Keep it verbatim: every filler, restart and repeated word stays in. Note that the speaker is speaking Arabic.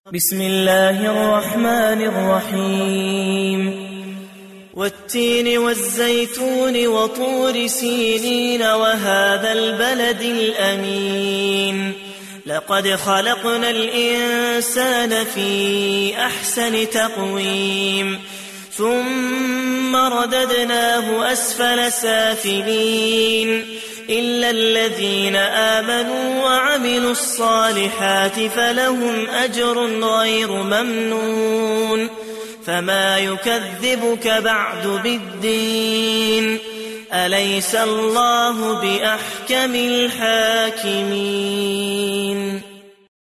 بسم الله الرحمن الرحيم والتين والزيتون وطور سينين وهذا البلد الأمين لقد خلقنا الإنسان في أحسن تقويم ثم رددناه أسفل سافلين إلا الذين آمنوا وعملوا الصالحات فلهم أجر غير ممنون فما يكذبك بعد بالدين أليس الله بأحكم الحاكمين.